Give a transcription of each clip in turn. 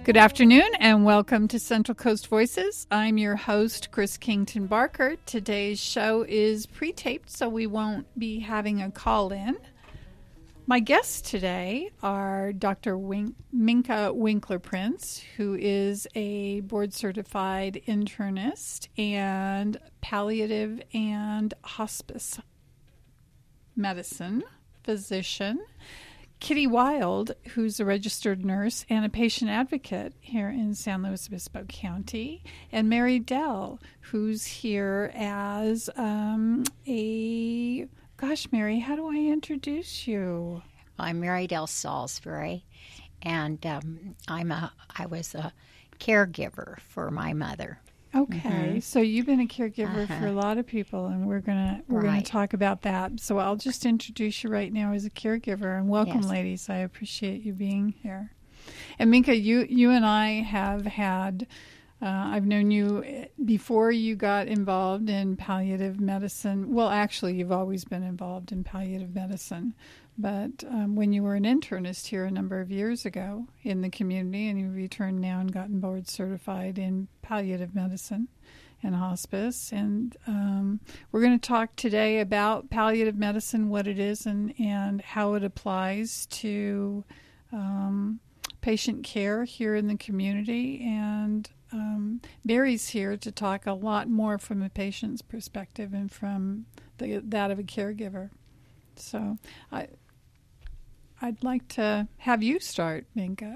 Good afternoon and welcome to Central Coast Voices. I'm your host, Chris Kington Barker. Today's show is pre-taped, so we won't be having a call-in. My guests today are Dr. Minka Winkler-Prince, who is a board-certified internist and palliative and hospice medicine physician. Kitty Wild, who's a registered nurse and a patient advocate here in San Luis Obispo County, and Mary Dell, who's here as Mary, how do I introduce you? I'm Mary Dell Salisbury, and I was a caregiver for my mother. Okay, So you've been a caregiver for a lot of people, and we're gonna talk about that. So I'll just introduce you right now as a caregiver, and welcome, ladies. I appreciate you being here. And Minka, you and I have had. I've known you before you got involved in palliative medicine. Well, actually, you've always been involved in palliative medicine. But when you were an internist here a number of years ago in the community, and you returned now and gotten board certified in palliative medicine and hospice. And we're going to talk today about palliative medicine, what it is, and how it applies to patient care here in the community. And Mary's here to talk a lot more from a patient's perspective and from that of a caregiver. So I'd like to have you start, Minka.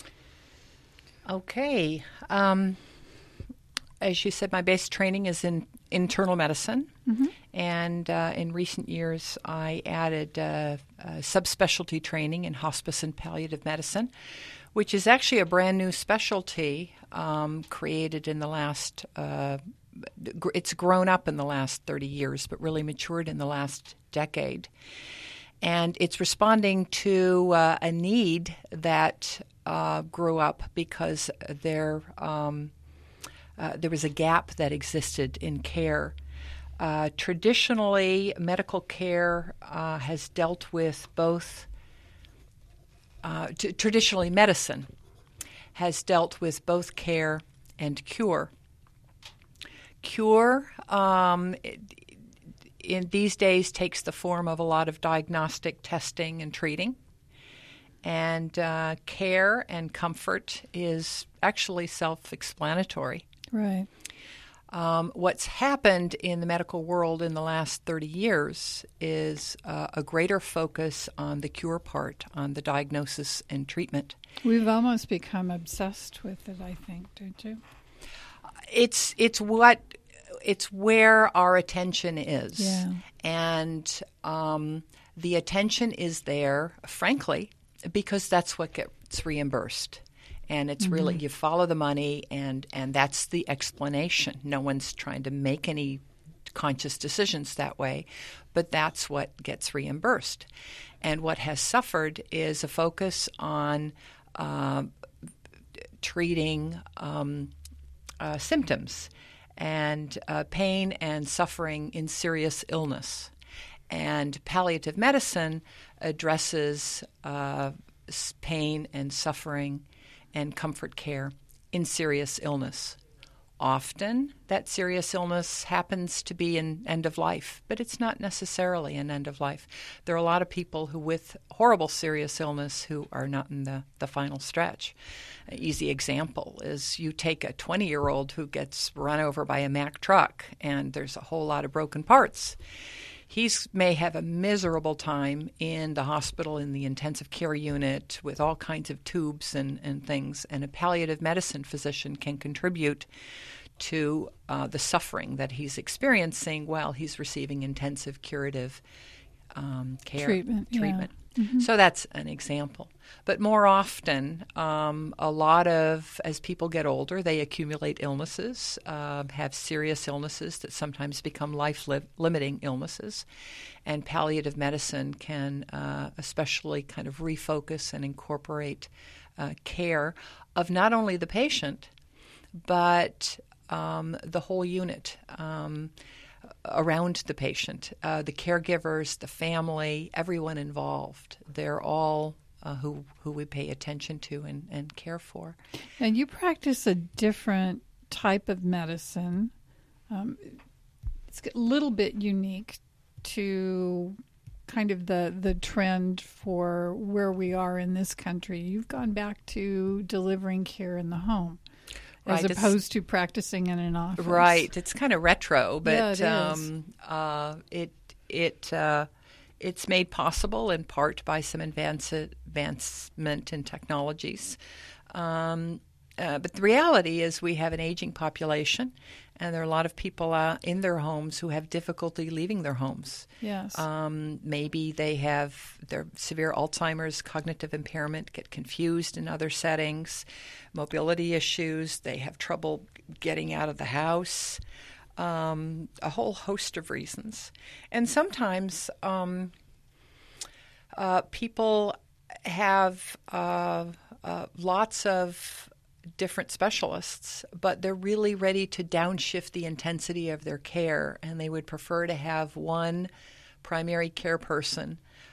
Okay. As you said, my base training is in internal medicine. Mm-hmm. And in recent years, I added subspecialty training in hospice and palliative medicine, which is actually a brand new specialty created in the last it's grown up in the last 30 years, but really matured in the last decade. And it's responding to a need that grew up because there was a gap that existed in care. Traditionally, medical care has dealt with both. Traditionally, medicine has dealt with both care and cure. Cure in these days takes the form of a lot of diagnostic testing and treating. And care and comfort is actually self-explanatory. Right. What's happened in the medical world in the last 30 years is a greater focus on the cure part, on the diagnosis and treatment. We've almost become obsessed with it, I think, don't you? It's where our attention is. Yeah. And the attention is there, frankly, because that's what gets reimbursed. And it's really, you follow the money, and that's the explanation. No one's trying to make any conscious decisions that way, but that's what gets reimbursed. And what has suffered is a focus on treating symptoms and pain and suffering in serious illness. And palliative medicine addresses pain and suffering and comfort care in serious illness. Often that serious illness happens to be an end of life, but it's not necessarily an end of life. There are a lot of people who with horrible serious illness who are not in the final stretch. An easy example is you take a 20-year-old who gets run over by a Mack truck and there's a whole lot of broken parts. He may have a miserable time in the hospital, in the intensive care unit, with all kinds of tubes and things, and a palliative medicine physician can contribute to the suffering that he's experiencing while he's receiving intensive curative care. Treatment. Yeah. Mm-hmm. So that's an example. But more often, a lot of, as people get older, they accumulate illnesses, have serious illnesses that sometimes become life-limiting illnesses. And palliative medicine can especially kind of refocus and incorporate care of not only the patient, but the whole unit around the patient, the caregivers, the family, everyone involved. They're all who we pay attention to and care for. And you practice a different type of medicine. It's a little bit unique to kind of the trend for where we are in this country. You've gone back to delivering care in the home. As opposed to practicing in an office. Right. It's kind of retro, but it's made possible in part by some advancement in technologies. But the reality is we have an aging population, and there are a lot of people in their homes who have difficulty leaving their homes. Yes. Maybe they have their severe Alzheimer's, cognitive impairment, get confused in other settings, mobility issues, they have trouble getting out of the house, a whole host of reasons. And sometimes people have lots of different specialists, but they're really ready to downshift the intensity of their care, and they would prefer to have one primary care person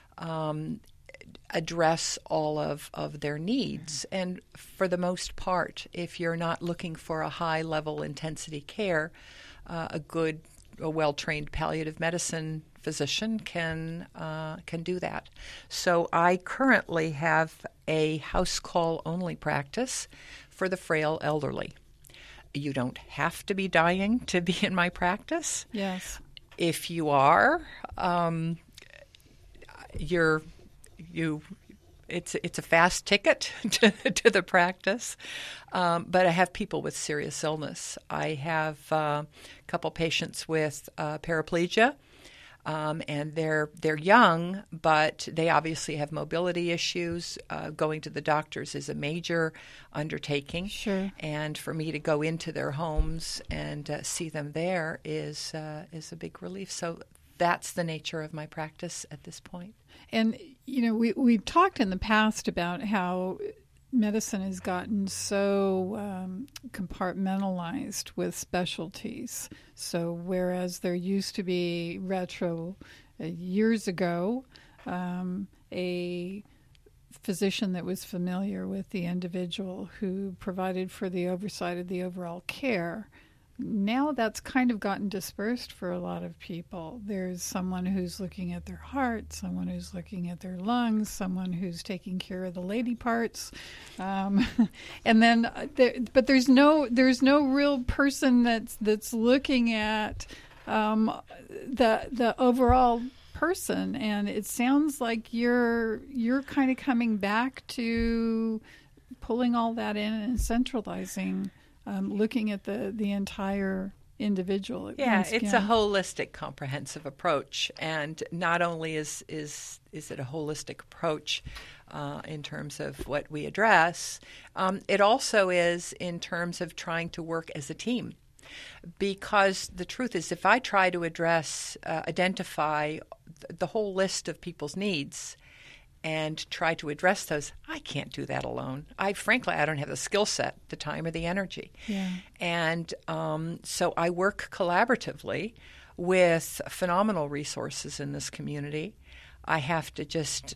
address all of their needs. And for the most part, if you're not looking for a high-level intensity care, a well-trained palliative medicine physician can do that. So I currently have a house call only practice for the frail elderly. You don't have to be dying to be in my practice. Yes. If you are, it's a fast ticket to the practice. But I have people with serious illness. I have a couple patients with paraplegia. And they're young, but they obviously have mobility issues. Going to the doctors is a major undertaking. Sure. And for me to go into their homes and see them there is a big relief. So that's the nature of my practice at this point. And, we've talked in the past about how medicine has gotten so compartmentalized with specialties. So whereas there used to be years ago, a physician that was familiar with the individual who provided for the oversight of the overall care, now that's kind of gotten dispersed for a lot of people. There's someone who's looking at their heart, someone who's looking at their lungs, someone who's taking care of the lady parts, and then but there's no real person that's looking at the overall person. And it sounds like you're kind of coming back to pulling all that in and centralizing. Looking at the entire individual. It's a holistic, comprehensive approach, and not only is it a holistic approach in terms of what we address, it also is in terms of trying to work as a team. Because the truth is, if I try to identify the whole list of people's needs and try to address those, I can't do that alone. Frankly, I don't have the skill set, the time, or the energy. Yeah. And so I work collaboratively with phenomenal resources in this community. I have to just,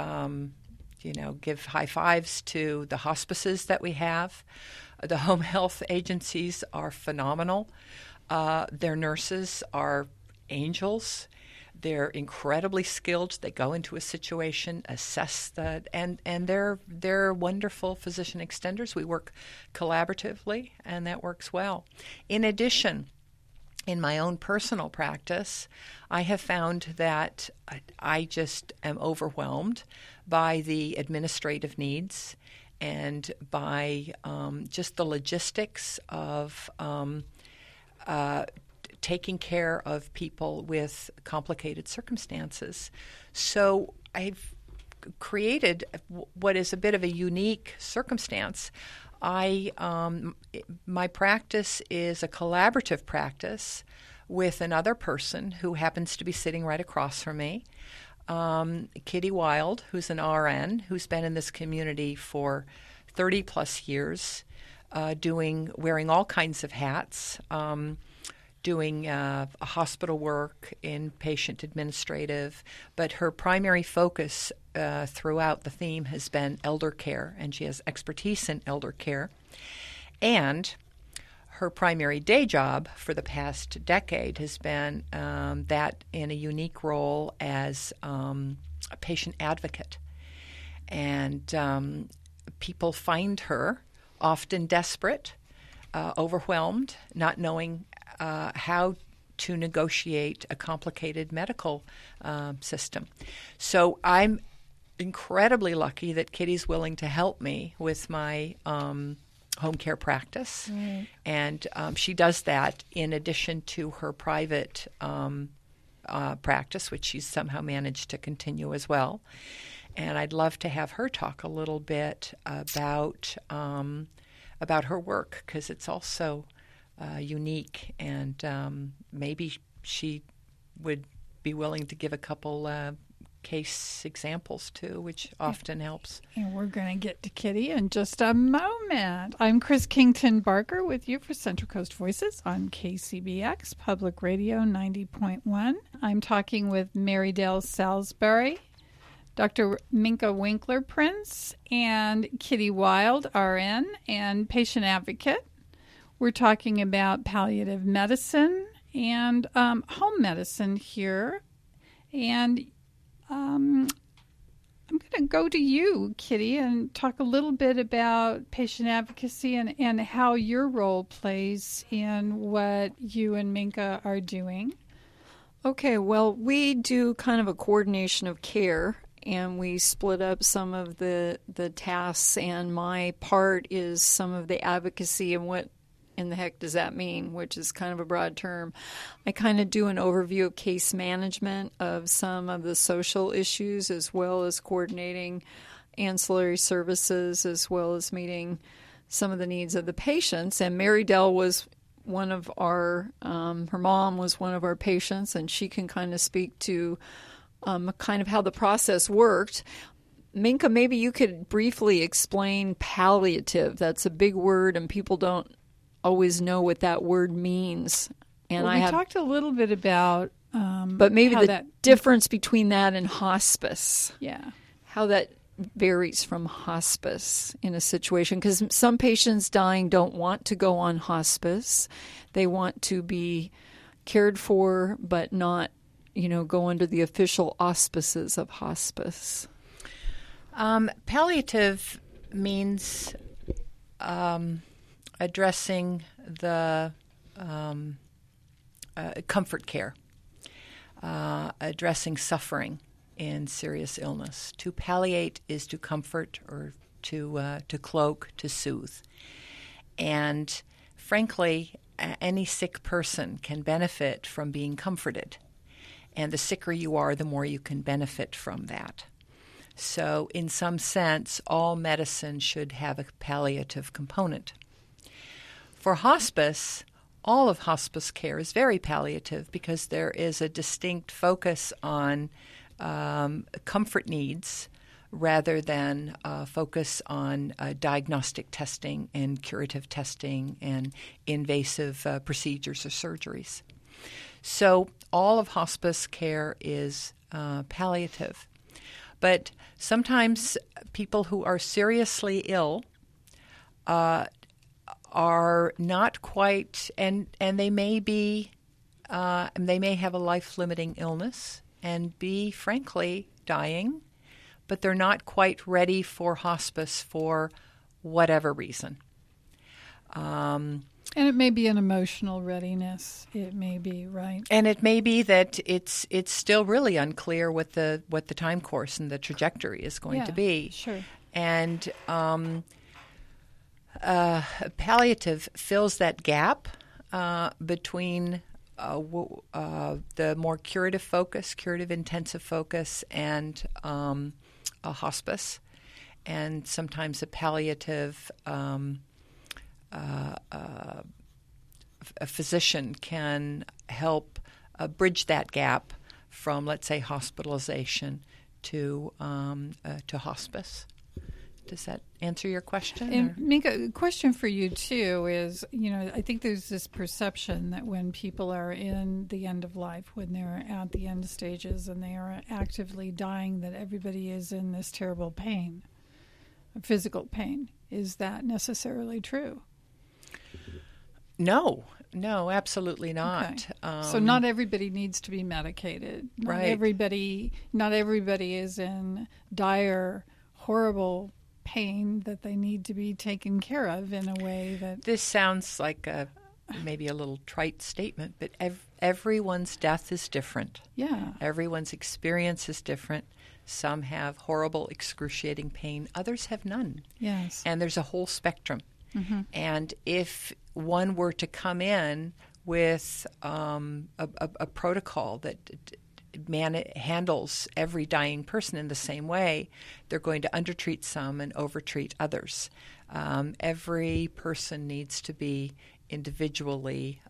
give high fives to the hospices that we have. The home health agencies are phenomenal. Their nurses are angels. They're incredibly skilled. They go into a situation, assess that, and they're wonderful physician extenders. We work collaboratively, and that works well. In addition, in my own personal practice, I have found that I just am overwhelmed by the administrative needs and by just the logistics of taking care of people with complicated circumstances. So I've created what is a bit of a unique circumstance. My practice is a collaborative practice with another person who happens to be sitting right across from me, Kitty Wild, who's an RN, who's been in this community for 30-plus years, wearing all kinds of hats, doing hospital work, inpatient administrative, but her primary focus throughout the theme has been elder care, and she has expertise in elder care. And her primary day job for the past decade has been that in a unique role as a patient advocate. And people find her often desperate, overwhelmed, not knowing how to negotiate a complicated medical system. So I'm incredibly lucky that Kitty's willing to help me with my home care practice. Right. And she does that in addition to her private practice, which she's somehow managed to continue as well. And I'd love to have her talk a little bit about her work, because it's also unique, and maybe she would be willing to give a couple case examples too, which often helps. And we're going to get to Kitty in just a moment. I'm Chris Kington Barker with you for Central Coast Voices on KCBX Public Radio 90.1. I'm talking with Mary Dale Salisbury, Dr. Minka Winkler Prince, and Kitty Wild, RN, and patient advocate. We're talking about palliative medicine and home medicine here. And I'm going to go to you, Kitty, and talk a little bit about patient advocacy and how your role plays in what you and Minka are doing. Okay, well, we do kind of a coordination of care, and we split up some of the tasks, and my part is some of the advocacy. And what in the heck does that mean, which is kind of a broad term. I kind of do an overview of case management of some of the social issues, as well as coordinating ancillary services, as well as meeting some of the needs of the patients. And Mary Dell was one of our, her mom was one of our patients, and she can kind of speak to kind of how the process worked. Minka, maybe you could briefly explain palliative. That's a big word, and people don't always know what that word means. And well, we talked a little bit about but maybe the difference between that and hospice. Yeah. How that varies from hospice in a situation, because some patients dying don't want to go on hospice. They want to be cared for, but not, go under the official auspices of hospice. Palliative means addressing the comfort care, addressing suffering in serious illness. To palliate is to comfort, or to cloak, to soothe. And frankly, any sick person can benefit from being comforted. And the sicker you are, the more you can benefit from that. So in some sense, all medicine should have a palliative component. For hospice, all of hospice care is very palliative, because there is a distinct focus on comfort needs rather than focus on diagnostic testing and curative testing and invasive procedures or surgeries. So all of hospice care is palliative. But sometimes people who are seriously ill are not quite, and they may be, they may have a life-limiting illness and be, frankly, dying, but they're not quite ready for hospice for whatever reason. And it may be an emotional readiness. It may be, right? And it may be that it's still really unclear what the time course and the trajectory is going to be. Sure. And palliative fills that gap between the more curative focus, curative intensive focus, and a hospice, and sometimes a palliative. A physician can help bridge that gap from, let's say, hospitalization to hospice. Does that answer your question? And Minka, a question for you too is, I think there's this perception that when people are in the end of life, when they're at the end stages and they are actively dying, that everybody is in this terrible pain, physical pain. Is that necessarily true? No, absolutely not. Okay. So not everybody needs to be medicated. Right. Not everybody is in dire, horrible pain that they need to be taken care of in a way that... This sounds like maybe a little trite statement, but everyone's death is different. Yeah. Everyone's experience is different. Some have horrible, excruciating pain. Others have none. Yes. And there's a whole spectrum. Mm-hmm. And if one were to come in with a protocol that handles every dying person in the same way, they're going to undertreat some and overtreat others. Every person needs to be individually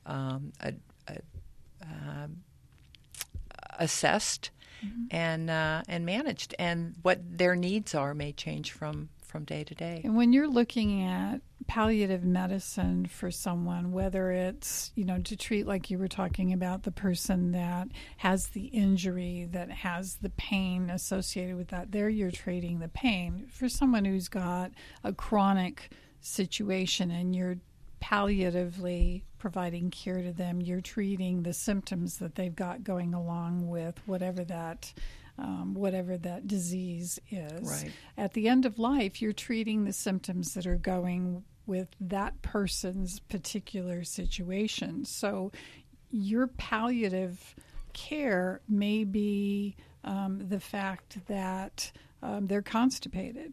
assessed and managed, and what their needs are may change from day to day. And when you're looking at palliative medicine for someone, whether it's, to treat, like you were talking about, the person that has the injury, that has the pain associated with that, there you're treating the pain. For someone who's got a chronic situation and you're palliatively providing care to them, you're treating the symptoms that they've got going along with whatever that disease is. Right. At the end of life, you're treating the symptoms that are going with that person's particular situation. So your palliative care may be the fact that they're constipated.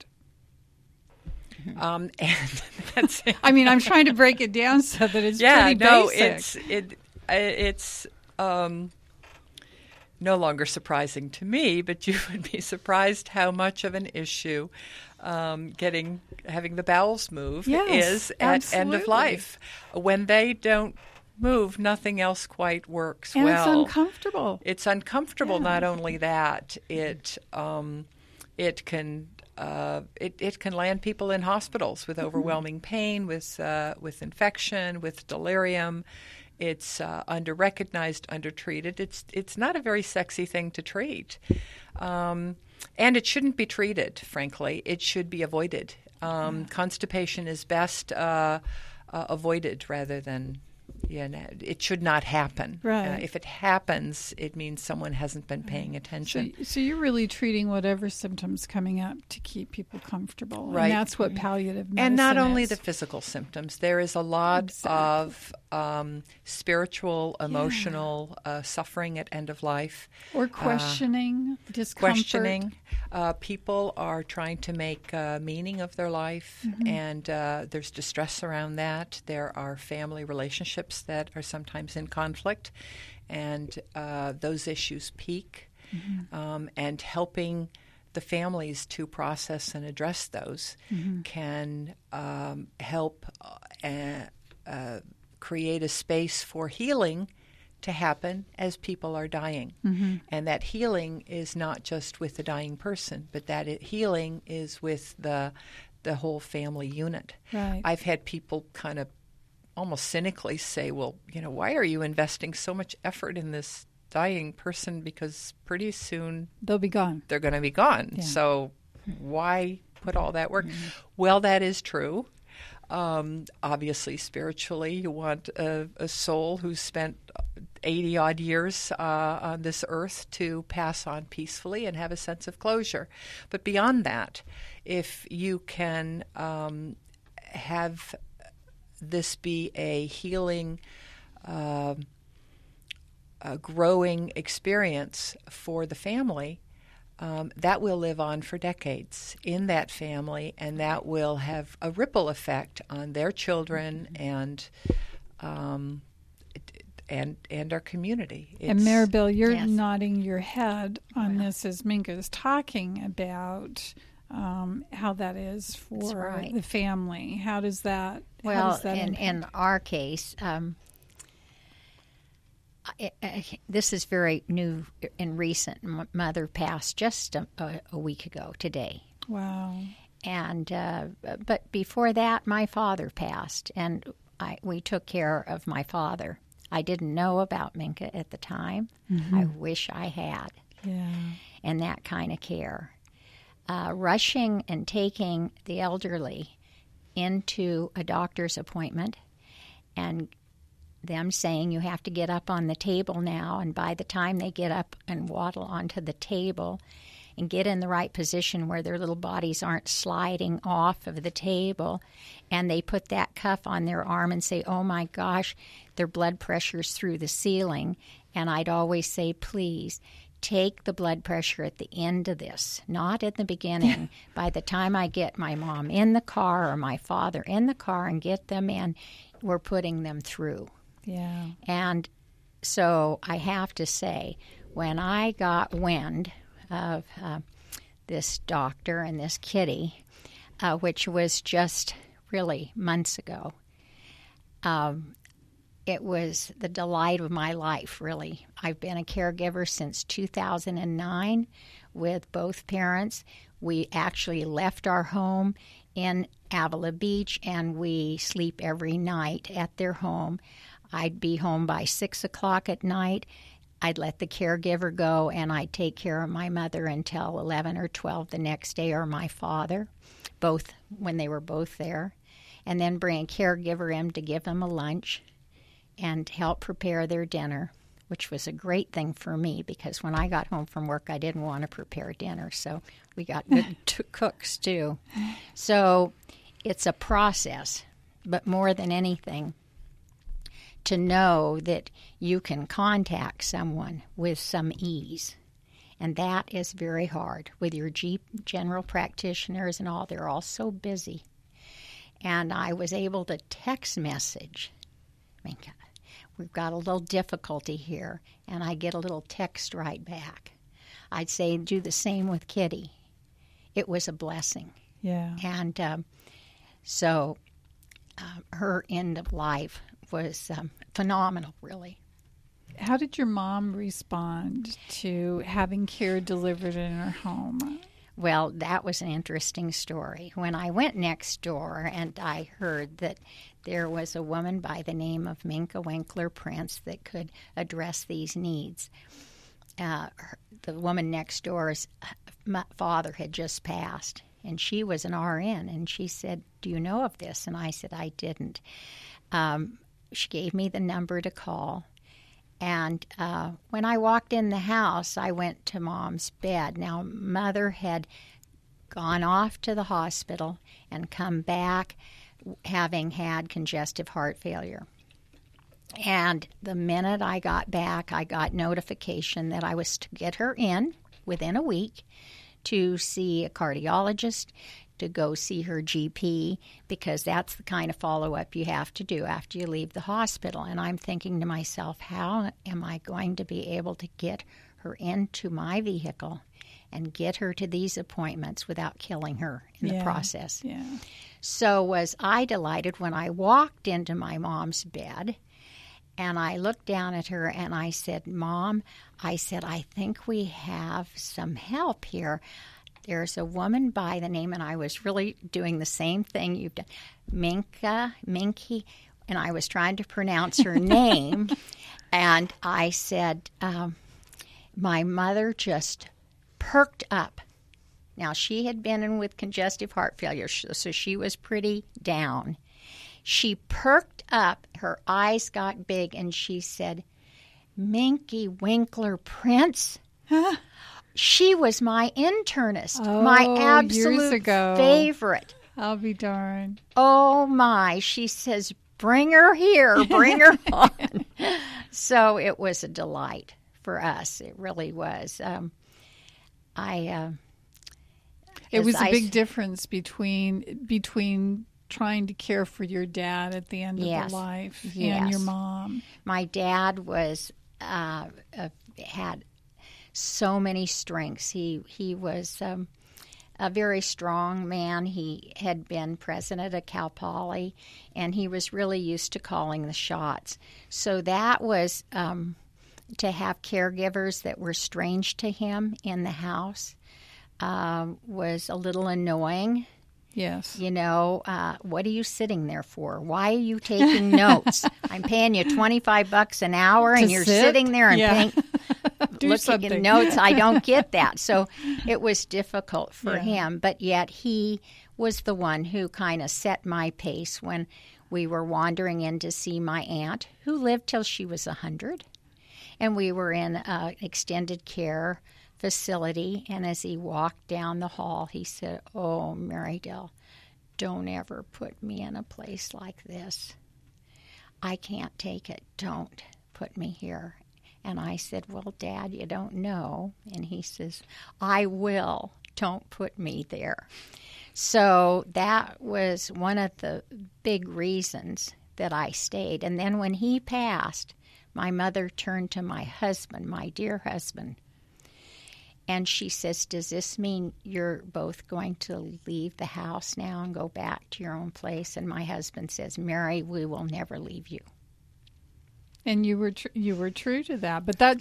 And that's I mean, I'm trying to break it down so that it's pretty basic. It's no longer surprising to me, but you would be surprised how much of an issue having the bowels move is at end of life. When they don't move, nothing else quite works and well. It's uncomfortable. It's uncomfortable. Yeah. Not only that, it can land people in hospitals with overwhelming pain, with infection, with delirium. It's under-recognized, under-treated. It's not a very sexy thing to treat. And it shouldn't be treated, frankly. It should be avoided. Constipation is best avoided rather than... it should not happen. Right. If it happens, it means someone hasn't been paying attention. So you're really treating whatever symptoms coming up to keep people comfortable. Right. And that's what palliative medicine is. And not only the physical symptoms. There is a lot of spiritual, emotional suffering at end of life. Or questioning, discomfort. Questioning. People are trying to make meaning of their life, and there's distress around that. There are family relationships that are sometimes in conflict, and those issues peak, and helping the families to process and address those can help create a space for healing to happen as people are dying. And that healing is not just with the dying person, but that healing is with the whole family unit. Right. I've had people kind of almost cynically say, well, why are you investing so much effort in this dying person, because pretty soon they'll be gone. They're going to be gone. Yeah. So why put all that work? Well, that is true. Obviously, spiritually, you want a soul who's spent 80-odd years on this earth to pass on peacefully and have a sense of closure. But beyond that, if you can have this be a healing, a growing experience for the family, that will live on for decades in that family, and that will have a ripple effect on their children and our community. And Maribel, you're nodding your head on this as Minka is talking about how that is for the family. How does that? In our case. This is very new and recent. Mother passed just a week ago today. Wow. And but before that, my father passed, and we took care of my father. I didn't know about Minka at the time. I wish I had. Yeah. And that kind of care. Rushing and taking the elderly into a doctor's appointment and them saying you have to get up on the table now, and by the time they get up and waddle onto the table and get in the right position where their little bodies aren't sliding off of the table, and they put that cuff on their arm and say, oh my gosh, their blood pressure's through the ceiling. And I'd always say, please, take the blood pressure at the end of this, not at the beginning. By the time I get my mom in the car or my father in the car and get them in, we're putting them through. Yeah. And so I have to say, when I got wind of this doctor and this kitty, which was just really months ago, it was the delight of my life, really. I've been a caregiver since 2009 with both parents. We actually left our home in Avila Beach, and we sleep every night at their home. I'd be home by 6 o'clock at night. I'd let the caregiver go, and I'd take care of my mother until 11 or 12 the next day, or my father, both when they were both there, and then bring a caregiver in to give them a lunch and help prepare their dinner, which was a great thing for me because when I got home from work, I didn't want to prepare dinner, so we got good cooks too. So it's a process, but more than anything, to know that you can contact someone with some ease. And that is very hard. With your general practitioners and all, they're all so busy. And I was able to text message. We've got a little difficulty here. And I get a little text right back. I'd say do the same with Kitty. It was a blessing. Yeah. And so her end of life was phenomenal, really. How did your mom respond to having care delivered in her home? Well, that was an interesting story. When I went next door and I heard that there was a woman by the name of Minka Winkler Prince that could address these needs, the woman next door's father had just passed, and she was an RN, and she said, do you know of this? And I said, I didn't. She gave me the number to call. And when I walked in the house, I went to Mom's bed. Now, Mother had gone off to the hospital and come back having had congestive heart failure. And the minute I got back, I got notification that I was to get her in within a week to see a cardiologist, to go see her GP, because that's the kind of follow-up you have to do after you leave the hospital. And I'm thinking to myself, how am I going to be able to get her into my vehicle and get her to these appointments without killing her in the process? Yeah. So was I delighted when I walked into my mom's bed and I looked down at her and I said, Mom, I think we have some help here. There's a woman by the name, and I was really doing the same thing you've done, Minky, and I was trying to pronounce her name, and I said, my mother just perked up. Now, she had been in with congestive heart failure, so she was pretty down. She perked up, her eyes got big, and she said, Minky Winkler Prince? Huh? She was my internist, my absolute favorite. I'll be darned. Oh, my. She says, bring her here, bring her on. So it was a delight for us. It really was. It was a big difference between trying to care for your dad at the end of the life and your mom. My dad was had so many strengths. He was a very strong man. He had been president of Cal Poly, and he was really used to calling the shots. So that was to have caregivers that were strange to him in the house was a little annoying Yes. You know, what are you sitting there for? Why are you taking notes? I'm paying you $25 an hour, and you're sitting there and looking at notes. I don't get that. So it was difficult for him, but yet he was the one who kind of set my pace when we were wandering in to see my aunt, who lived till she was 100, and we were in an extended care facility, and as he walked down the hall, he said, "Oh, Mary Dell, don't ever put me in a place like this. I can't take it. Don't put me here." And I said, "Well, Dad, you don't know." And he says, "I will. Don't put me there." So that was one of the big reasons that I stayed. And then when he passed, my mother turned to my husband, my dear husband, and she says, "Does this mean you're both going to leave the house now and go back to your own place?" And my husband says, "Mary, we will never leave you." And you were true to that. But that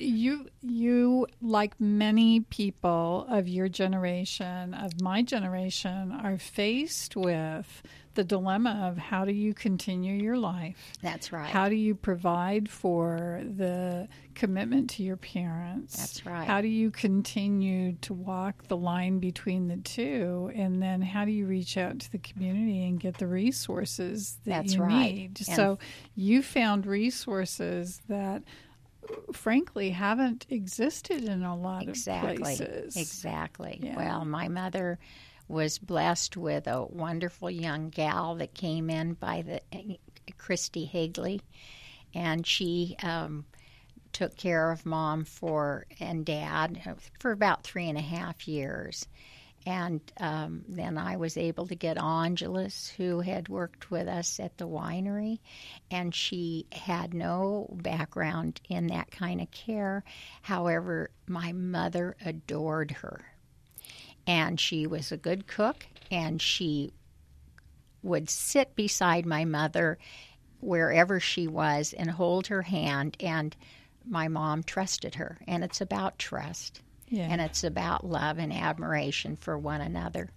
you like many people of your generation, of my generation, are faced with the dilemma of how do you continue your life? That's right. How do you provide for the commitment to your parents? That's right. How do you continue to walk the line between the two? And then how do you reach out to the community and get the resources that That's you right. need? So you found resources that frankly haven't existed in a lot of places. Exactly. Yeah. Well, my mother was blessed with a wonderful young gal that came in by the Christy Higley, and she took care of Mom and Dad for about 3.5 years. And then I was able to get Angelus, who had worked with us at the winery, and she had no background in that kind of care. However, my mother adored her. And she was a good cook, and she would sit beside my mother wherever she was and hold her hand, and my mom trusted her. And it's about trust, and it's about love and admiration for one another.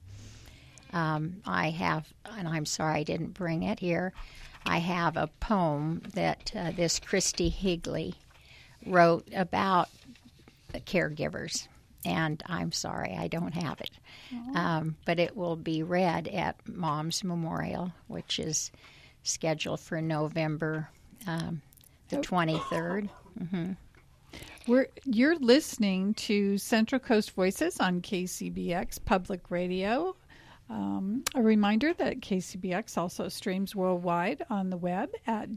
I have, and I'm sorry I didn't bring it here, I have a poem that this Christy Higley wrote about the caregivers. And I'm sorry, I don't have it. But it will be read at Mom's Memorial, which is scheduled for November the 23rd. Mm-hmm. You're listening to Central Coast Voices on KCBX Public Radio. A reminder that KCBX also streams worldwide on the web at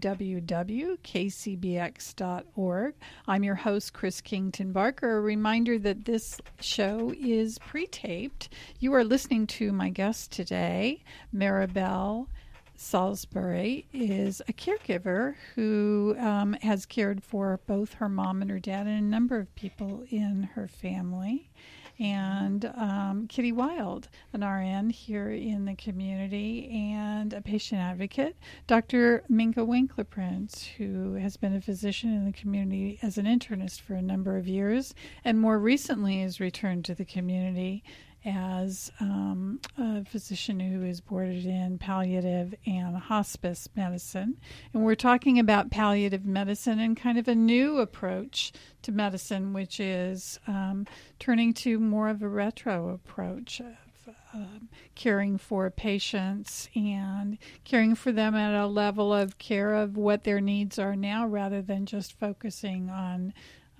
www.kcbx.org. I'm your host, Chris Kington Barker. A reminder that this show is pre-taped. You are listening to my guest today, Maribel Salisbury, is a caregiver who has cared for both her mom and her dad and a number of people in her family. And Kitty Wild, an RN here in the community and a patient advocate. Dr. Minka Winkler-Prince, who has been a physician in the community as an internist for a number of years, and more recently has returned to the community as a physician who is boarded in palliative and hospice medicine. And we're talking about palliative medicine and kind of a new approach to medicine, which is turning to more of a retro approach of caring for patients and caring for them at a level of care of what their needs are now rather than just focusing on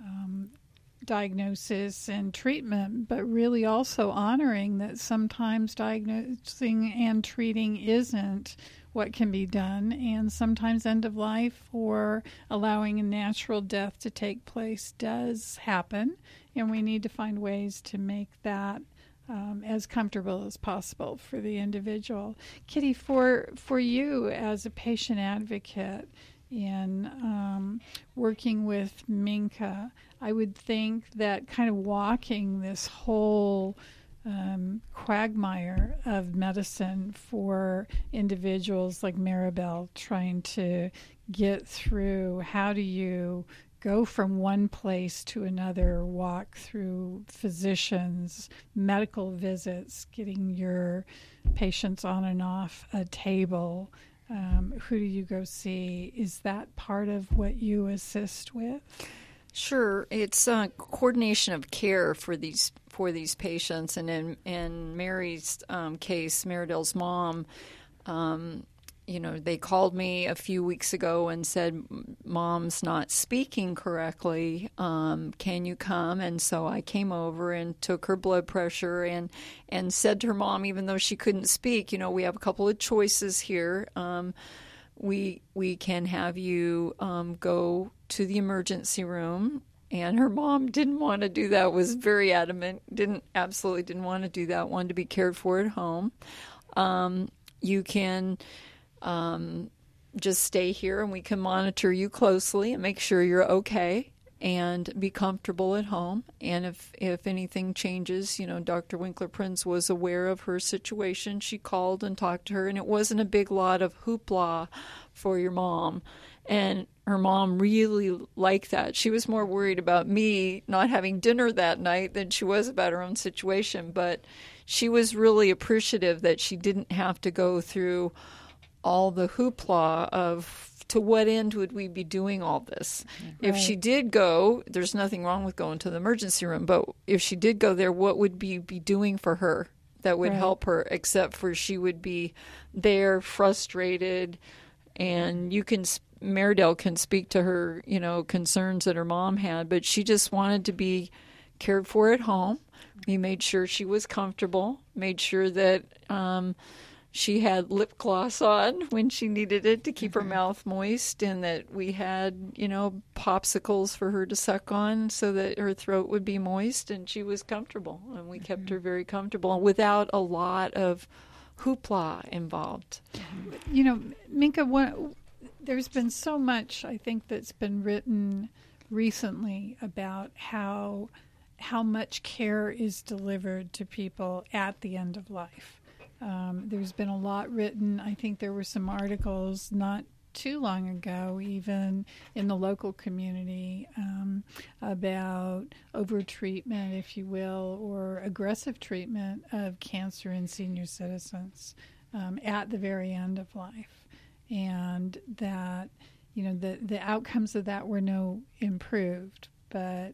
diagnosis and treatment, but really also honoring that sometimes diagnosing and treating isn't what can be done, and sometimes end of life or allowing a natural death to take place does happen, and we need to find ways to make that as comfortable as possible for the individual. Kitty, for you as a patient advocate in working with Minka, I would think that kind of walking this whole quagmire of medicine for individuals like Maribel trying to get through, how do you go from one place to another, walk through physicians, medical visits, getting your patients on and off a table. Who do you go see? Is that part of what you assist with? Sure, it's a coordination of care for these patients, and in Mary's case, Maribel's mom, they called me a few weeks ago and said, "Mom's not speaking correctly. Can you come?" And so I came over and took her blood pressure and said to her mom, even though she couldn't speak, we have a couple of choices here. We can have you go to the emergency room. And her mom didn't want to do that, was very adamant, absolutely didn't want to do that, wanted to be cared for at home. You can just stay here and we can monitor you closely and make sure you're okay and be comfortable at home. And if anything changes, Dr. Winkler-Prinz was aware of her situation. She called and talked to her, and it wasn't a big lot of hoopla for your mom. And her mom really liked that. She was more worried about me not having dinner that night than she was about her own situation. But she was really appreciative that she didn't have to go through all the hoopla of to what end would we be doing all this. Right. If she did go, there's nothing wrong with going to the emergency room, but if she did go there, what would we be doing for her that would help her, except for she would be there frustrated, and Maribel can speak to her, concerns that her mom had, but she just wanted to be cared for at home. We made sure she was comfortable, made sure that she had lip gloss on when she needed it to keep her mouth moist, and that we had, popsicles for her to suck on so that her throat would be moist, and she was comfortable. And we kept her very comfortable without a lot of hoopla involved. Minka, there's been so much, I think, that's been written recently about how much care is delivered to people at the end of life. There's been a lot written. I think there were some articles not too long ago, even in the local community, about over-treatment, if you will, or aggressive treatment of cancer in senior citizens at the very end of life. And that, the outcomes of that were no improved, but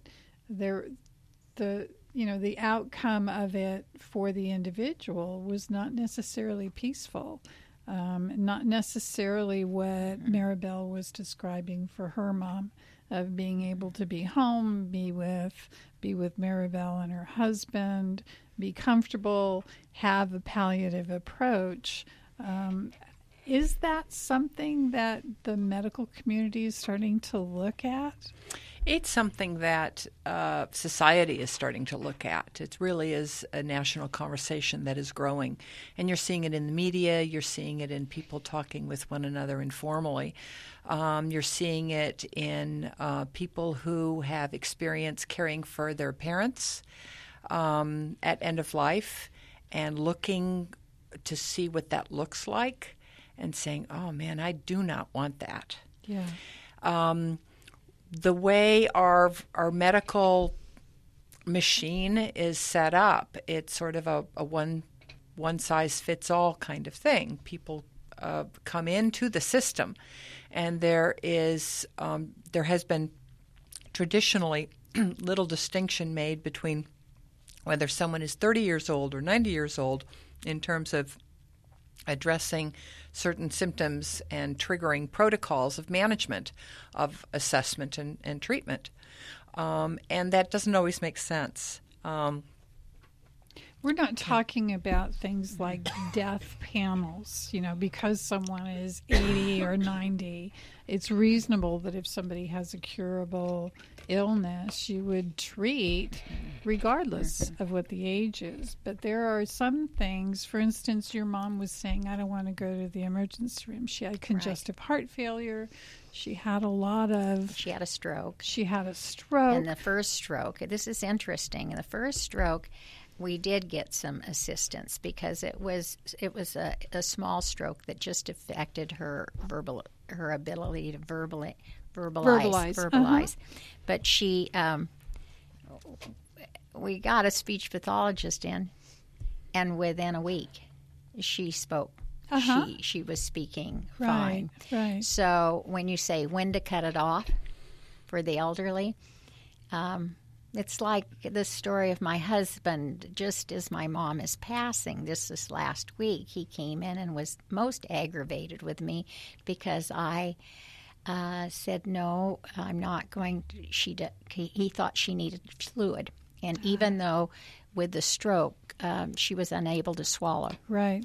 the outcome of it for the individual was not necessarily peaceful, not necessarily what Maribel was describing for her mom, of being able to be home, be with Maribel and her husband, be comfortable, have a palliative approach. Is that something that the medical community is starting to look at? It's something that society is starting to look at. It really is a national conversation that is growing. And you're seeing it in the media. You're seeing it in people talking with one another informally. You're seeing it in people who have experience caring for their parents at end of life and looking to see what that looks like and saying, oh, man, I do not want that. Yeah. The way our medical machine is set up, it's sort of a one-size-fits-all kind of thing. People come into the system, and there has been traditionally little distinction made between whether someone is 30 years old or 90 years old in terms of addressing certain symptoms and triggering protocols of management, of assessment and treatment. And that doesn't always make sense. We're not talking about things like death panels, because someone is 80 or 90. It's reasonable that if somebody has a curable illness, you would treat regardless of what the age is. But there are some things, for instance, your mom was saying, I don't want to go to the emergency room. She had congestive heart failure. She had She had a stroke. And the first stroke, this is interesting. In the first stroke, we did get some assistance because it was a small stroke that just affected her ability to verbalize. But she, we got a speech pathologist in, and within a week, she spoke. She was speaking fine. Right. So when you say when to cut it off for the elderly, it's like the story of my husband. Just as my mom is passing, this last week, he came in and was most aggravated with me because I said, no, I'm not going to. He thought she needed fluid. And even though with the stroke, she was unable to swallow. Right.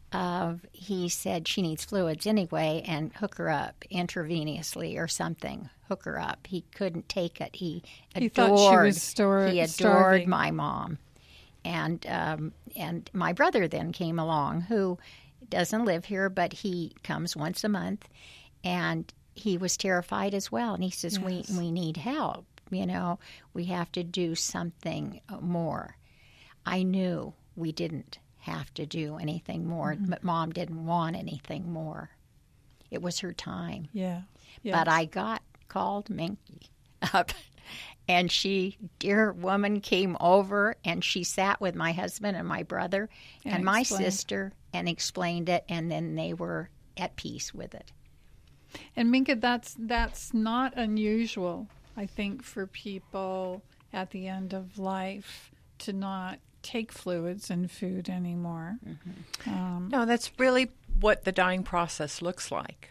He said she needs fluids anyway and hook her up intravenously or something. Hook her up. He couldn't take it. He thought she was adored my mom. And my brother then came along, who doesn't live here, but he comes once a month. And he was terrified as well. And he says, we need help. We have to do something more. I knew we didn't have to do anything more, but Mom didn't want anything more. It was her time. Yeah. Yes. But I called Minky up, and dear woman, came over, and she sat with my husband and my brother and my sister and explained it, and then they were at peace with it. And Minka, that's not unusual, I think, for people at the end of life to not take fluids and food anymore. No, that's really what the dying process looks like.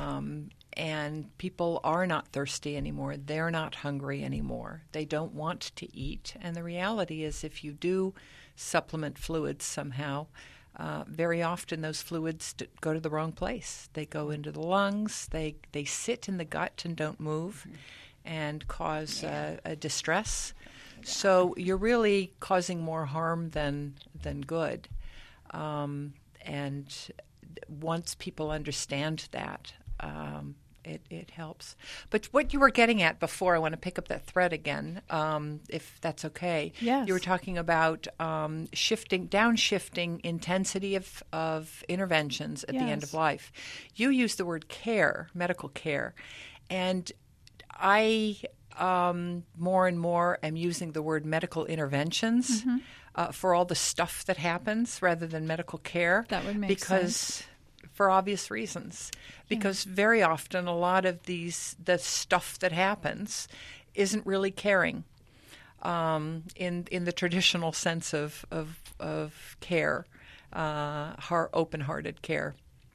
And people are not thirsty anymore. They're not hungry anymore. They don't want to eat. And the reality is, if you do supplement fluids somehow, very often those fluids go to the wrong place. They go into the lungs. They sit in the gut and don't move and cause a distress. So you're really causing more harm than good. And once people understand that, it helps. But what you were getting at before, I want to pick up that thread again, if that's okay. Yes. You were talking about downshifting intensity of interventions at the end of life. You used the word care, medical care, and I more and more am using the word medical interventions for all the stuff that happens rather than medical care. That would make sense. For obvious reasons. Because very often a lot of the stuff that happens isn't really caring in the traditional sense of care, open-hearted care.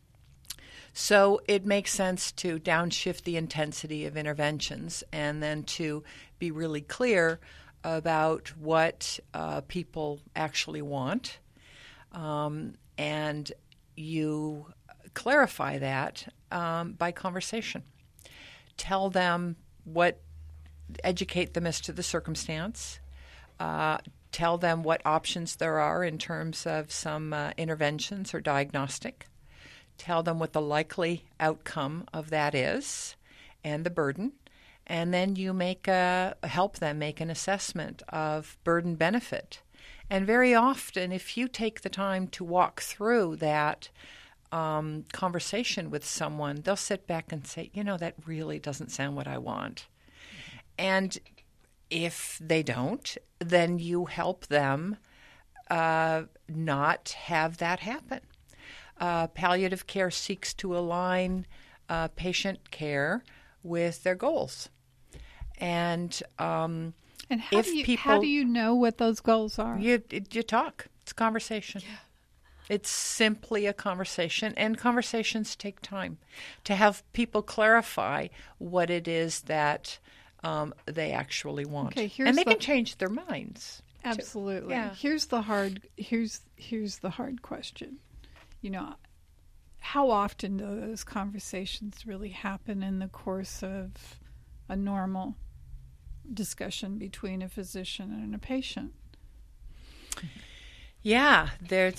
So it makes sense to downshift the intensity of interventions and then to be really clear about what people actually want. And you clarify that by conversation. Tell them educate them as to the circumstance. Tell them what options there are in terms of some interventions or diagnostic. Tell them what the likely outcome of that is and the burden. And then you help them make an assessment of burden benefit. And very often, if you take the time to walk through that conversation with someone, they'll sit back and say, that really doesn't sound what I want. And if they don't, then you help them not have that happen. Palliative care seeks to align patient care with their goals. And how do you know what those goals are? You talk. It's a conversation. Yeah. It's simply a conversation, and conversations take time to have people clarify what it is that they actually want. Okay, and they can change their minds. Absolutely. Yeah. Here's the hard question. How often do those conversations really happen in the course of a normal discussion between a physician and a patient? Yeah,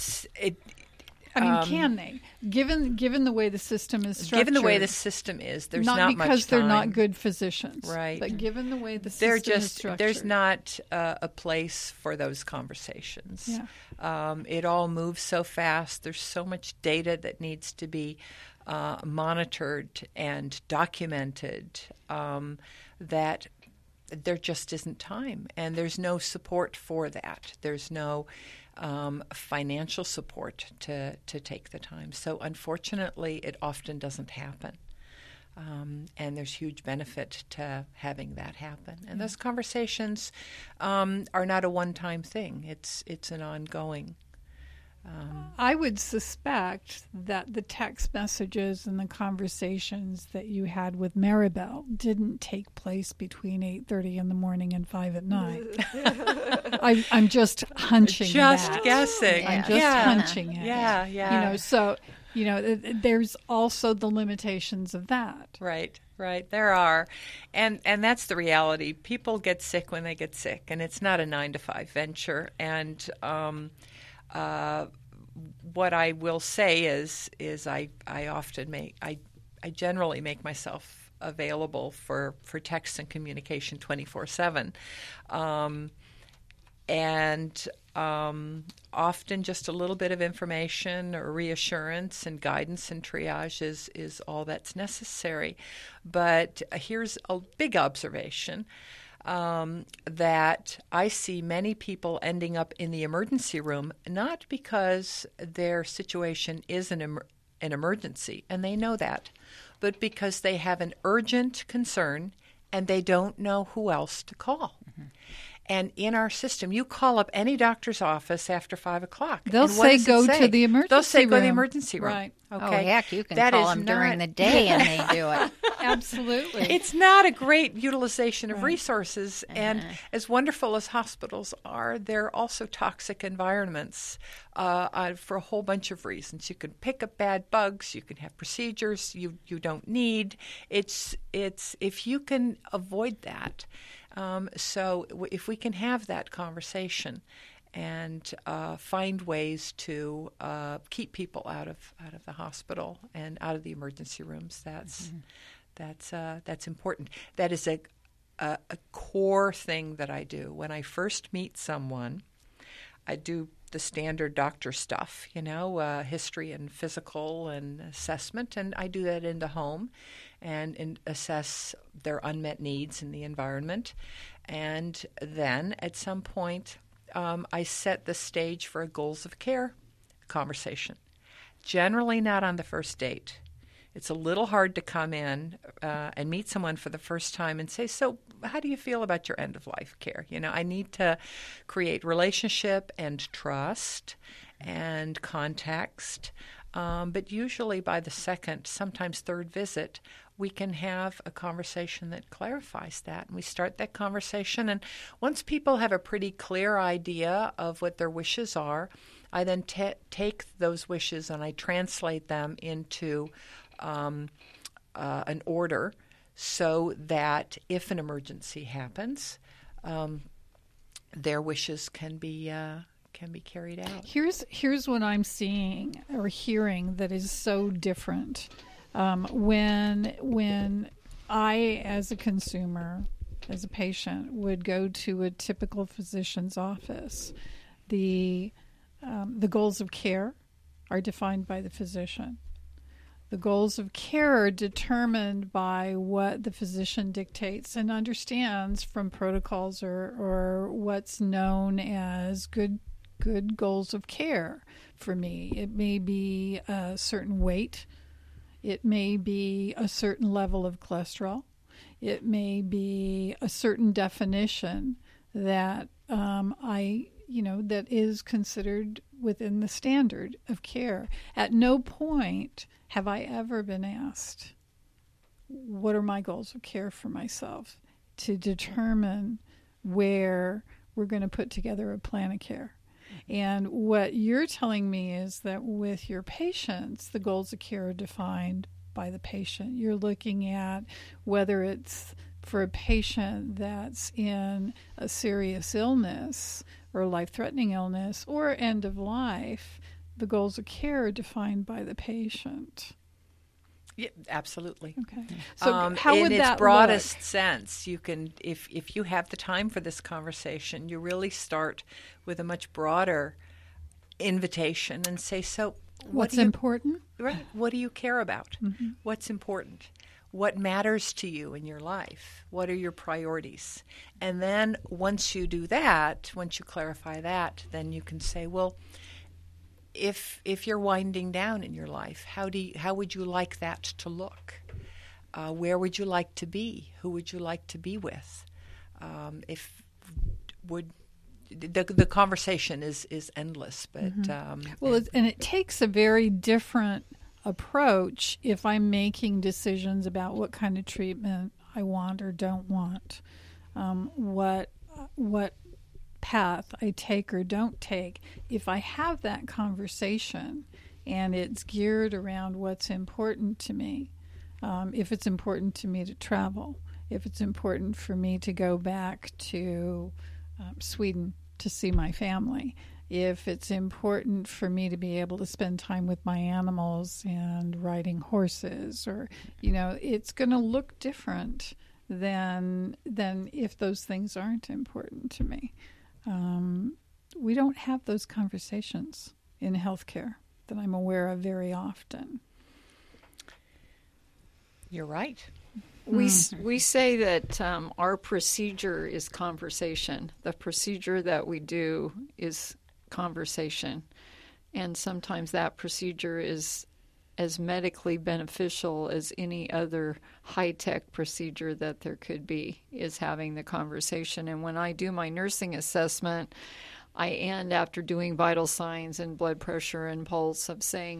can they? Given the way the system is structured. Given the way the system is, there's not much time. Not because they're not good physicians. Right. But given the way the system is structured. There's not a place for those conversations. Yeah. It all moves so fast. There's so much data that needs to be monitored and documented, that there just isn't time, and there's no support for that. There's no financial support to take the time. So unfortunately, it often doesn't happen. And there's huge benefit to having that happen. And those conversations are not a one-time thing. It's an ongoing. I would suspect that the text messages and the conversations that you had with Maribel didn't take place between 8:30 in the morning and 5 at night. I'm just hunching. Just guessing. I'm just hunching it. Yeah. So there's also the limitations of that. Right. There are. And that's the reality. People get sick when they get sick, and it's not a 9-to-5 venture. And what I will say is I generally make myself available for text and communication 24/7. And often just a little bit of information or reassurance and guidance and triage is all that's necessary. But here's a big observation, that I see many people ending up in the emergency room not because their situation is an emergency, and they know that, but because they have an urgent concern and they don't know who else to call. Mm-hmm. And in our system, you call up any doctor's office after 5 o'clock. They'll say go to the emergency room. They'll say go to the emergency room. Right. Okay. Oh, heck, you can call them during the day and they do it. Absolutely. It's not a great utilization of resources. And as wonderful as hospitals are, they're also toxic environments for a whole bunch of reasons. You can pick up bad bugs. You can have procedures you don't need. It's if you can avoid that. So if we can have that conversation and find ways to keep people out of the hospital and out of the emergency rooms, that's important. That is a core thing that I do. When I first meet someone, I do the standard doctor stuff, history and physical and assessment, and I do that in the home and assess their unmet needs in the environment. And then at some point, I set the stage for a goals of care conversation. Generally not on the first date. It's a little hard to come in and meet someone for the first time and say, so how do you feel about your end-of-life care? I need to create relationship and trust and context. But usually by the second, sometimes third visit, we can have a conversation that clarifies that. And we start that conversation. And once people have a pretty clear idea of what their wishes are, I then take those wishes and I translate them into an order so that if an emergency happens, their wishes can be carried out. Here's what I'm seeing or hearing that is so different. When I, as a consumer, as a patient, would go to a typical physician's office, the goals of care are defined by the physician. The goals of care are determined by what the physician dictates and understands from protocols or what's known as good goals of care for me. It may be a certain weight. It may be a certain level of cholesterol. It may be a certain definition that that is considered within the standard of care. At no point have I ever been asked, what are my goals of care for myself, to determine where we're going to put together a plan of care. And what you're telling me is that with your patients, the goals of care are defined by the patient. You're looking at whether it's for a patient that's in a serious illness or life-threatening illness or end of life, the goals of care are defined by the patient. Yeah, absolutely. Okay. So how would that look? In its broadest sense, you can, if you have the time for this conversation, you really start with a much broader invitation and say, so What's important? Right. What do you care about? Mm-hmm. What's important? What matters to you in your life? What are your priorities? And then once you do that, once you clarify that, then you can say, well, if you're winding down in your life, how would you like that to look? Where would you like to be? Who would you like to be with? The conversation is endless, but it takes a very different approach if I'm making decisions about what kind of treatment I want or don't want, what path I take or don't take. If I have that conversation and it's geared around what's important to me, if it's important to me to travel, if it's important for me to go back to Sweden to see my family, if it's important for me to be able to spend time with my animals and riding horses, or, it's going to look different than if those things aren't important to me. We don't have those conversations in healthcare that I'm aware of very often. You're right. We say that our procedure is conversation. The procedure that we do is conversation. And sometimes that procedure is as medically beneficial as any other high-tech procedure that there could be, is having the conversation. And when I do my nursing assessment, I end after doing vital signs and blood pressure and pulse of saying,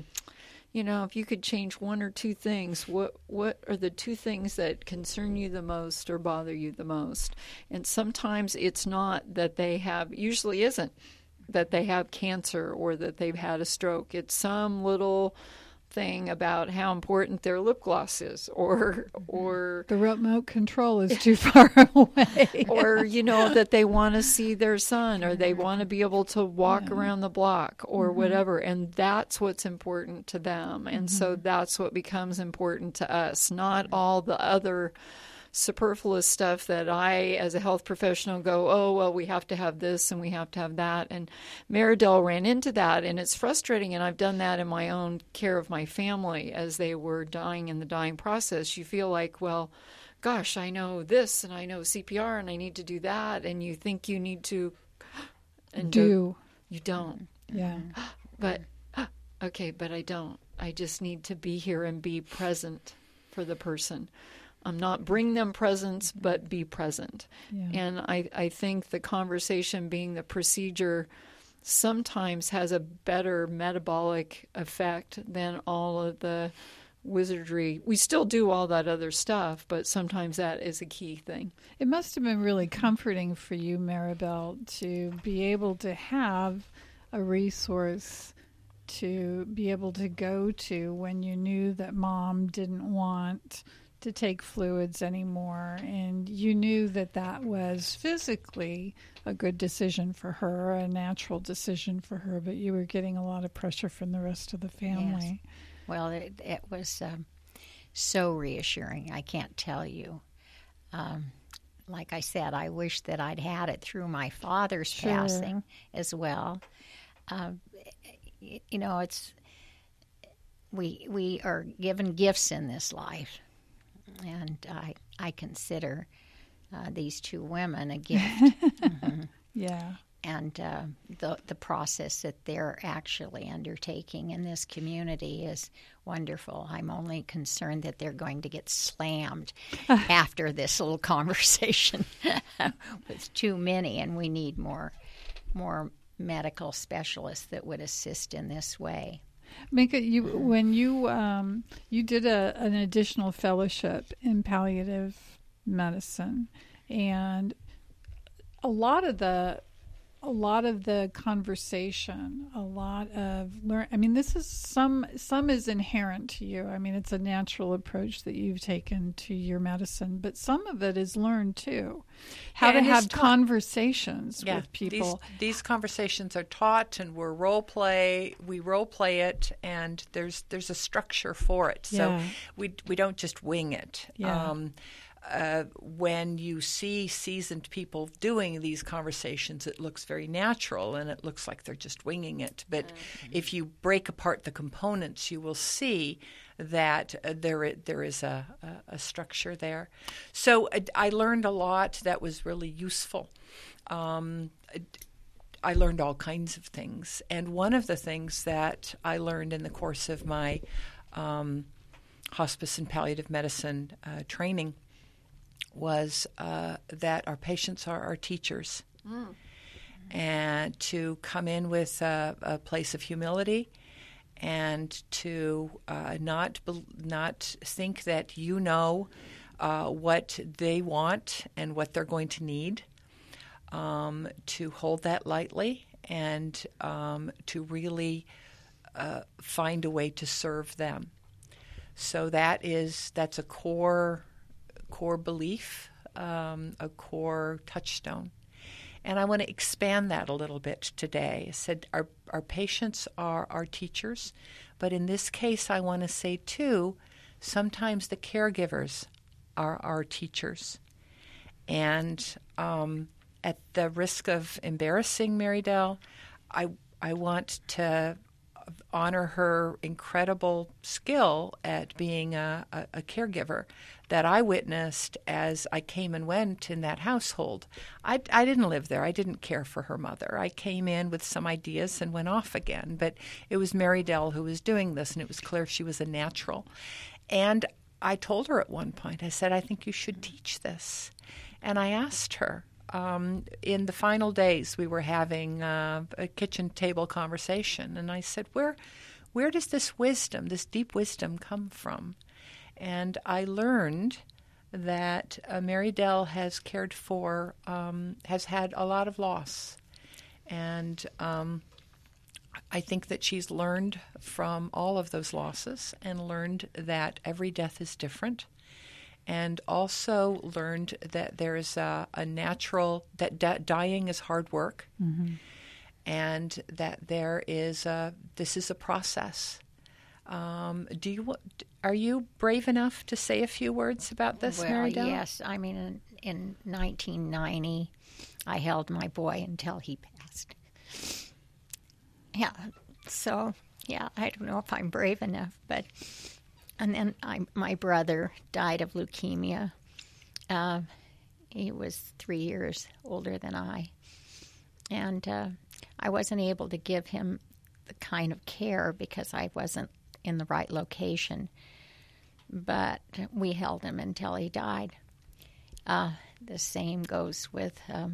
if you could change one or two things, what are the two things that concern you the most or bother you the most? And sometimes it's not that they have, usually isn't, that they have cancer or that they've had a stroke. It's some little thing about how important their lip gloss is, or the remote control is too far away, or that they want to see their son, or they want to be able to walk around the block, or whatever, and that's what's important to them. And so that's what becomes important to us, not all the other superfluous stuff that I, as a health professional, go, oh, well, we have to have this and we have to have that. And Meridel ran into that, and it's frustrating, and I've done that in my own care of my family as they were dying in the dying process. You feel like, well, gosh, I know this, and I know CPR, and I need to do that, and you think you need to and do. You don't. Yeah. But, okay, but I don't. I just need to be here and be present for the person. I'm not bring them presents, but be present. Yeah. And I think the conversation being the procedure sometimes has a better metabolic effect than all of the wizardry. We still do all that other stuff, but sometimes that is a key thing. It must have been really comforting for you, Maribel, to be able to have a resource to be able to go to when you knew that Mom didn't want to take fluids anymore, and you knew that that was physically a good decision for her, a natural decision for her, but you were getting a lot of pressure from the rest of the family. Yes. Well, it was so reassuring. I can't tell you. Like I said, I wish that I'd had it through my father's passing as well. It's we are given gifts in this life. And I consider these two women a gift. Mm-hmm. Yeah. And the process that they're actually undertaking in this community is wonderful. I'm only concerned that they're going to get slammed after this little conversation with too many, and we need more medical specialists that would assist in this way. Mika, when you did an additional fellowship in palliative medicine, and a lot of the conversation, a lot of this is some is inherent to you. I mean, it's a natural approach that you've taken to your medicine, but some of it is learned too. How to have conversations with people. These conversations are taught, and we role play it, and there's a structure for it. So we don't just wing it. Yeah. when you see seasoned people doing these conversations, it looks very natural and it looks like they're just winging it. But if you break apart the components, you will see that there is a structure there. So I learned a lot that was really useful. I learned all kinds of things. And one of the things that I learned in the course of my hospice and palliative medicine training was that our patients are our teachers. And to come in with a place of humility and to not think that you know what they want and what they're going to need, to hold that lightly and to really find a way to serve them. So that's a core belief, a core touchstone. And I want to expand that a little bit today. I said our patients are our teachers, but in this case I want to say too, sometimes the caregivers are our teachers. And at the risk of embarrassing Mary Dell, I want to honor her incredible skill at being a caregiver that I witnessed as I came and went in that household. I didn't live there. I didn't care for her mother. I came in with some ideas and went off again. But it was Mary Dell who was doing this, and it was clear she was a natural. And I told her at one point, I said, I think you should teach this. And I asked her, in the final days, we were having a kitchen table conversation, and I said, where does this wisdom, this deep wisdom, come from? And I learned that Mary Dell has cared for, has had a lot of loss, and I think that she's learned from all of those losses and learned that every death is different. And also learned that there is a natural, that dying is hard work, and that this is a process. Are you brave enough to say a few words about this, Mary Dell? Yes. I mean, in 1990, I held my boy until he passed. Yeah. So, yeah, I don't know if I'm brave enough, but... And then my brother died of leukemia. He was 3 years older than I. And I wasn't able to give him the kind of care because I wasn't in the right location. But we held him until he died. The same goes with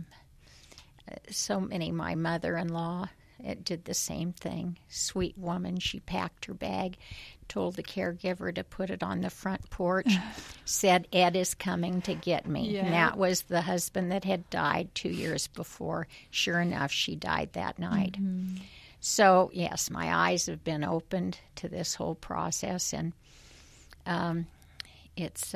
so many. My mother-in-law did the same thing. Sweet woman, she packed her bag, told the caregiver to put it on the front porch, said, Ed is coming to get me. Yeah. And that was the husband that had died 2 years before. Sure enough, she died that night. So, yes, my eyes have been opened to this whole process, and it's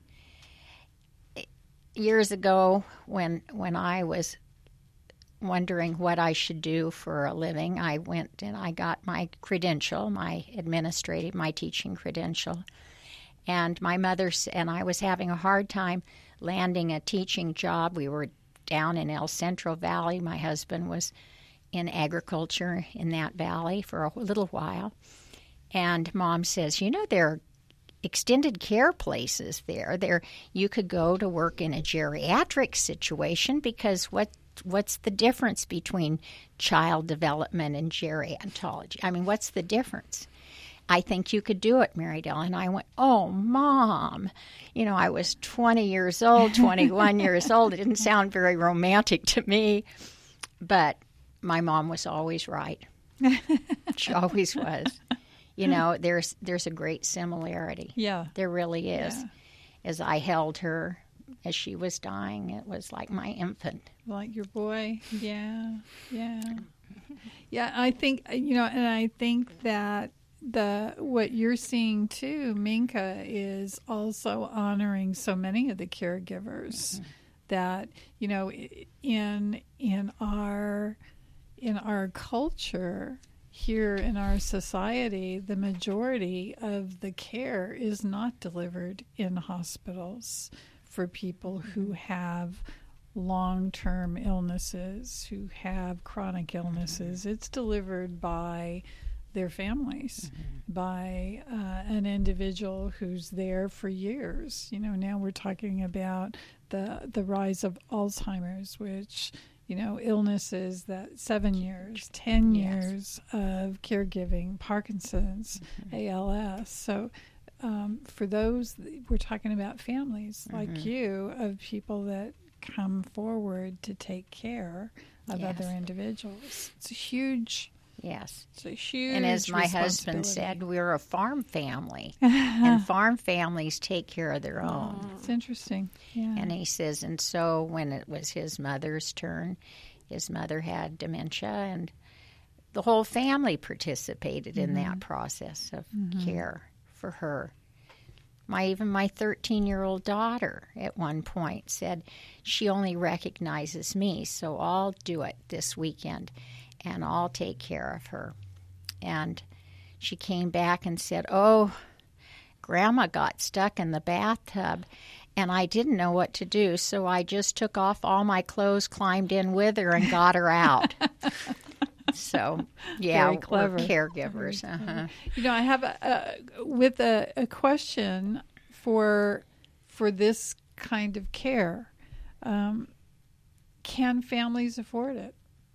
years ago when I was wondering what I should do for a living, I went and I got my credential, my teaching credential. And my mother and I was having a hard time landing a teaching job. We were down in El Centro Valley. My husband was in agriculture in that valley for a little while. And Mom says, there are extended care places there. You could go to work in a geriatric situation because what's the difference between child development and gerontology? I mean, what's the difference? I think you could do it, Mary Dell. And I went, oh, Mom. I was 20 years old, 21 years old. It didn't sound very romantic to me. But my mom was always right. She always was. There's a great similarity. Yeah. There really is. Yeah. As I held her as she was dying, it was like my infant. Like your boy. Yeah. Yeah, I think, and I think that what you're seeing too, Minka, is also honoring so many of the caregivers that, in our culture here in our society, the majority of the care is not delivered in hospitals for people who have long-term illnesses, who have chronic illnesses. It's delivered by their families, by an individual who's there for years. Now we're talking about the rise of Alzheimer's, which, illnesses that 7 years, 10 years of caregiving, Parkinson's, ALS. So for those, we're talking about families like you, of people that come forward to take care of other individuals. It's a huge... Yes. It's a huge And as my husband said, we're a farm family, and farm families take care of their own. It's interesting. Yeah. And he says, and so when it was his mother's turn, his mother had dementia, and the whole family participated in that process of care for her. Even my 13-year-old daughter at one point said she only recognizes me, so I'll do it this weekend. And I'll take care of her. And she came back and said, oh, Grandma got stuck in the bathtub, and I didn't know what to do, so I just took off all my clothes, climbed in with her, and got her out. So, yeah, very clever. We're caregivers. I have a question for this kind of care. Can families afford it?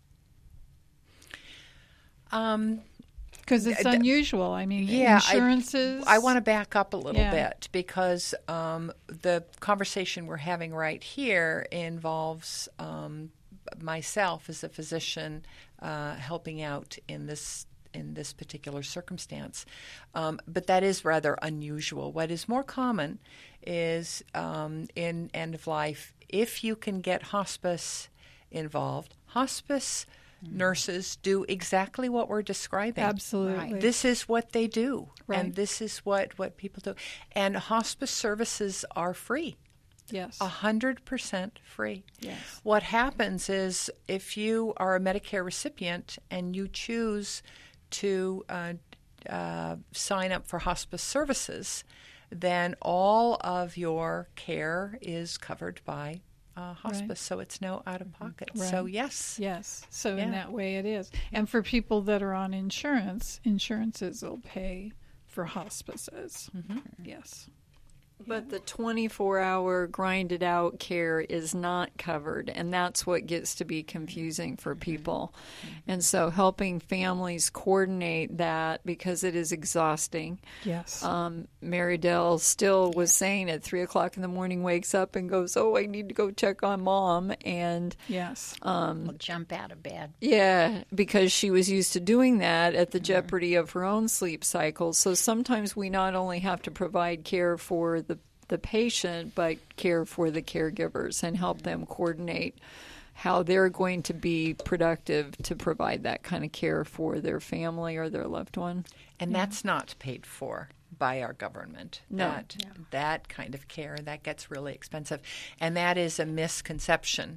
Because it's unusual. I mean, insurances. I want to back up a little bit, because the conversation we're having right here involves myself as a physician helping out in this particular circumstance. But that is rather unusual. What is more common is in end of life, if you can get hospice involved, hospice nurses do exactly what we're describing. Absolutely. Right. This is what they do. Right. And this is what people do. And hospice services are free. Yes. 100% free. Yes. What happens is, if you are a Medicare recipient and you choose to sign up for hospice services, then all of your care is covered by hospice, right. So it's no out of pocket. Right. So yes. So in that way it is. And for people that are on insurances will pay for hospices. Yes. But the 24-hour grinded-out care is not covered, and that's what gets to be confusing for people. And so helping families coordinate that, because it is exhausting. Yes. Mary Dell still was saying at 3 o'clock in the morning, wakes up and goes, oh, I need to go check on Mom. And yes, will jump out of bed. Yeah, because she was used to doing that at the jeopardy of her own sleep cycle. So sometimes we not only have to provide care for the patient, but care for the caregivers and help them coordinate how they're going to be productive to provide that kind of care for their family or their loved one. And that's not paid for by our government. No. That kind of care, that gets really expensive. And that is a misconception,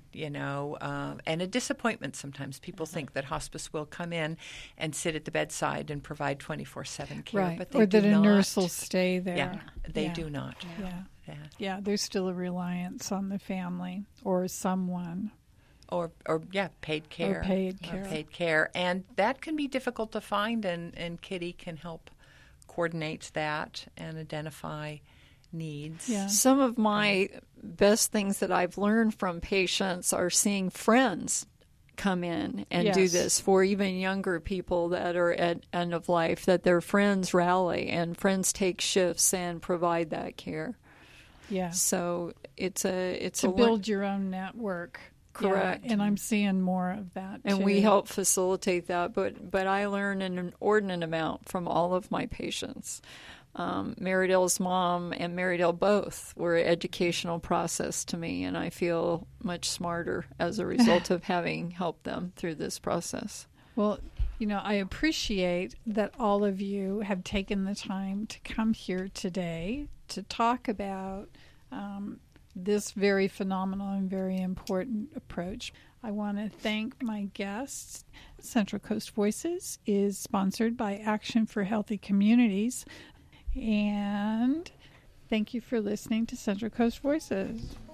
and a disappointment sometimes. People think that hospice will come in and sit at the bedside and provide 24/7 care. Right. But they or do that not. A nurse will stay there. Yeah, they do not. Yeah, there's still a reliance on the family or someone. Or paid care. Or paid care. And that can be difficult to find, and Kitty can help coordinate that and identify needs. Yeah. Some of my best things that I've learned from patients are seeing friends come in and do this, for even younger people that are at end of life, that their friends rally and friends take shifts and provide that care. Yeah. So it's to build your own network. Correct. Yeah, and I'm seeing more of that, and too. we help facilitate that, but I learn an inordinate amount from all of my patients. Mary Dell's mom and Mary Dell both were an educational process to me, and I feel much smarter as a result of having helped them through this process. Well, I appreciate that all of you have taken the time to come here today to talk about this very phenomenal and very important approach. I want to thank my guests. Central Coast Voices is sponsored by Action for Healthy Communities, and Thank you for listening to Central Coast Voices.